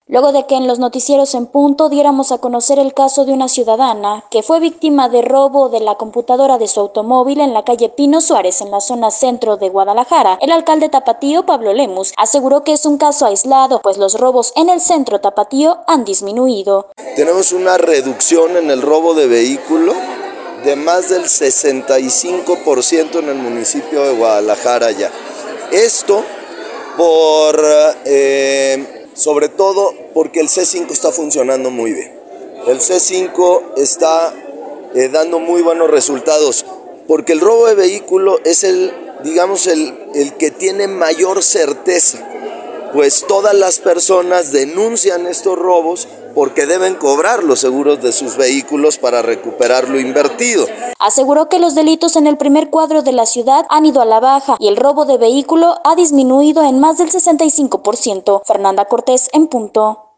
Luego de que en los noticieros en punto diéramos a conocer el caso de una ciudadana que fue víctima de robo de la computadora de su automóvil en la calle Pino Suárez, en la zona centro de Guadalajara, el alcalde tapatío, Pablo Lemus, aseguró que es un caso aislado, pues los robos en el centro tapatío han disminuido. Tenemos una reducción en el robo de vehículo de más del 65% en el municipio de Guadalajara ya. Esto sobre todo porque el C5 está funcionando muy bien. El C5 está dando muy buenos resultados, porque el robo de vehículo es el que tiene mayor certeza, pues todas las personas denuncian estos robos porque deben cobrar los seguros de sus vehículos para recuperar lo invertido. Aseguró que los delitos en el primer cuadro de la ciudad han ido a la baja y el robo de vehículo ha disminuido en más del 65%. Fernanda Cortés, en punto.